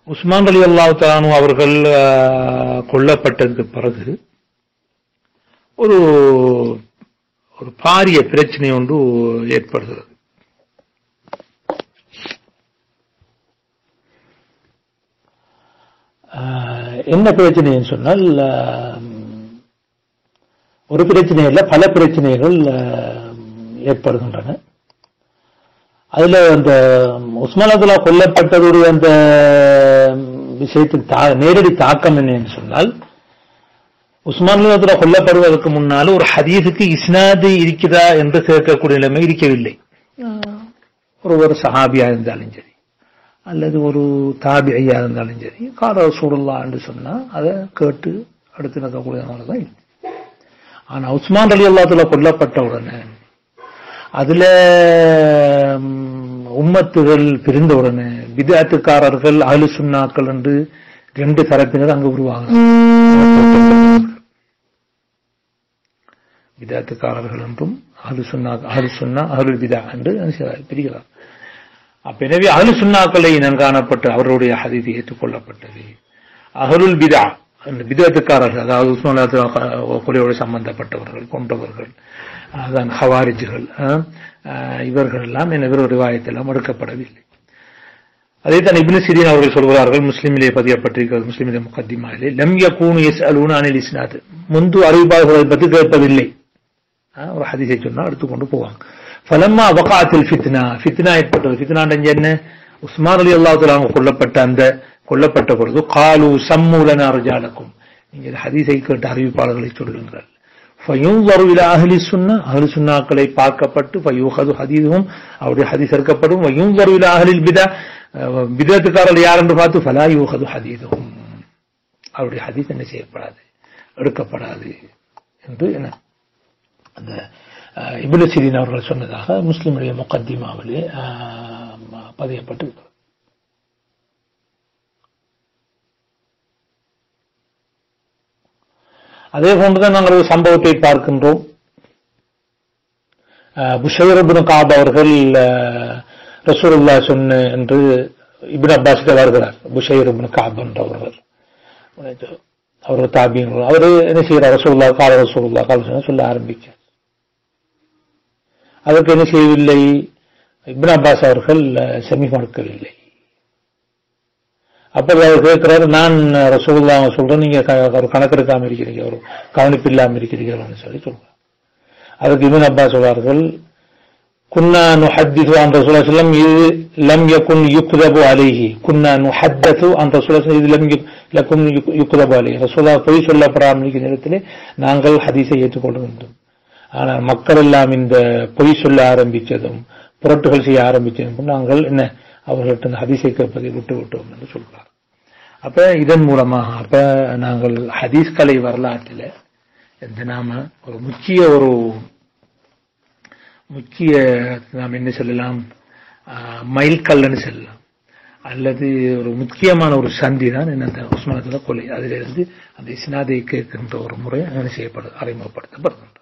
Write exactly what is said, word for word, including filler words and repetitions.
உஸ்மான் ரலியல்லாஹு தஆலா அவர்கள் கொல்லப்பட்டதுக்கு பிறகு ஒரு ஒரு பாரிய பிரச்சனை ஒன்று ஏற்படுகிறது. என்ன பிரச்சனைன்னு சொன்னால், ஒரு பிரச்சனை இல்லை, பல பிரச்சனைகள் ஏற்படுகின்றன. அதுல அந்த உஸ்மான் ரலியல்லாஹு கொல்லப்பட்டதுடைய அந்த விஷயத்தின் நேரடி தாக்கம் என்னன்னு சொன்னால், உஸ்மான் ரலியல்லாஹு கொல்லப்படுவதற்கு முன்னால் ஒரு ஹதீஸுக்கு இஸ்னாது இருக்கிறதா என்று கேட்கக்கூடிய நிலைமை இருக்கவில்லை. ஒரு ஒரு சஹாபியா இருந்தாலும் சரி அல்லது ஒரு தாபியா இருந்தாலும் சரி, கால ரசூலுல்லாஹ் என்று சொன்னா அதை கேட்டு அடுத்து நடக்கக்கூடியதான் இருக்கு. ஆனா உஸ்மான் ரலியல்லாஹு கொல்லப்பட்ட உடனே அதுல உம்மத்துகள் பிரிந்தவுடனே பித்அத்துக்காரர்கள் அஹ்லு சுன்னாக்கள் என்று ரெண்டு தரப்பினர் அங்கு உருவாங்க. பித்அத்துக்காரர்கள் என்றும் அஹ்லு சுன்னா அஹ்லு சுன்னா அஹ்லுல் பித்அ என்று பிரிகிறார். அப்ப எனவே அஹ்லு சுன்னாக்களை இனங்காணப்பட்டு அவருடைய ஹதீஸ் ஏற்றுக்கொள்ளப்பட்டது. அஹ்லுல் பித்அ பித்அத்துக்காரர்கள், அதாவது உஸ்மான் ரலியல்லாஹு கொலையோடு சம்பந்தப்பட்டவர்கள், கொண்டவர்கள், அதான் ஹவாரிஜ்கள், இவர்கள் எல்லாம் இவருடைய ரிவாயத்தெல்லாம் எடுக்கப்படவில்லை. அதைத்தான் இப்னு சிரீன் அவர்கள் சொல்கிறார்கள், முஸ்லிமிலே பதியப்பட்டிருக்கிறது, முஸ்லிமிலே முகத்திமாவிலே, லம் யகூனு யஸ்அலூன அனில் இஸ்னாத், முந்து அறிவிப்பாளர்களை பற்றி கேட்பதில்லை. ஒரு ஹதீஸை சொன்னா எடுத்துக்கொண்டு போவாங்க. ஃபலம்மா வகாத்தில் ஃபித்னா, ஃபித்னா ஏற்பட்டது. ஃபித்னா என்ன? உஸ்மான் ரலியல்லாஹு தஆலா கொல்லப்பட்ட அந்த கொல்லப்பட்ட பொழுது காலு சம்மு லனா ரிஜாலக்கும், நீங்கள் ஹதீஸை கேட்ட அறிவிப்பாளர்களை சொல்லுங்கள். ஃபயுன்ஸரு இலா அஹ்லி சுன்னா, அஹ்லு சுன்னாக்களை பார்க்கப்பட்டு ஃபயுஹது ஹதீஸுஹும், அவருடைய ஹதீஸ் எடுக்கப்படும். வயுன்ஸரு இலா அஹ்லில் பித்அ, பித்அத்துக்காரர்கள் யார் என்று பார்த்து ஃபலா யுஹது ஹதீஸுஹும், அவருடைய ஹதீஸ் என்ன செய்யப்படாது, எடுக்கப்படாது என்று என்ன அந்த இப்னு சிரீன் அவர்கள் சொன்னதாக முஸ்லிமுடைய முகத்திமாவிலே பதியப்பட்டிருக்கிறது. அதே போன்றுதான் நாங்கள் ஒரு சம்பவத்தை பார்க்கின்றோம். புஷைர் இப்னு கஅப் அவர்கள் ரசூலுல்லாஹ் சொன்ன என்று இப்னு அப்பாஸ் வருகிறார். புஷைர் இப்னு கஅப் என்றவர்கள் அவர் தாபியீன்கள், அவர் என்ன செய்கிறார், ரசூலுல்லாஹ் கால ரசூலுல்லாஹ் கால சொல்ல ஆரம்பிக்கிறார். அதற்கு என்ன செய்யவில்லை, இப்னு அப்பாஸ் அவர்கள் செவி மறுக்கவில்லை. அப்ப அவர் கேட்கிறாரு, நான் ரசூலுல்லாஹ் சொல்றேன், நீங்க ஒரு கணக்கெடுக்காம இருக்கிறீங்க, ஒரு கவனிப்பு இல்லாம இருக்கிறீர்கள் சொல்லி சொல்றார். அதுக்கு இப்னு அப்பாஸ் சொல்றார்கள், குன்னா நுஹத்திஸு அன் ரசூலுல்லாஹி ஸல்லல்லாஹு அலைஹி வஸல்லம் இது லம் யகுன் யுக்தபு அலைஹி, குன்னா நுஹத்தஸு அன் ரசூலுல்லாஹி இது லம் யகுன் யுக்தபு அலைஹி, ரசூலுல்லாஹ் பொய் சொல்லப்படாமல் இருக்கிற நேரத்திலே நாங்கள் ஹதீஸை ஏற்றுக்கொள்கின்றோம். ஆனால் மக்கள் எல்லாம் இந்த பொய் சொல்ல ஆரம்பித்ததும் புரட்டுகள் செய்ய ஆரம்பித்ததும் நாங்கள் என்ன அவர்கள்ட்ட ஹதீஸை கேட்பதை விட்டு விட்டோம் என்று சொல்றார். அப்ப இதன் மூலமாக அப்ப நாங்கள் ஹதீஸ் கலை வரலாற்றில் இந்த நாம ஒரு முக்கிய ஒரு முக்கிய நாம் என்ன சொல்லலாம், மைல்கல்லுன்னு சொல்லலாம், அல்லது ஒரு முக்கியமான ஒரு சந்தி தான் என்ன உஸ்மான் கொலை. அதிலிருந்து அந்த இஸ்னாதை கேட்கின்ற ஒரு முறை என்ன செய்யப்படுது, அறிமுகப்படுத்தப்படுகின்றது.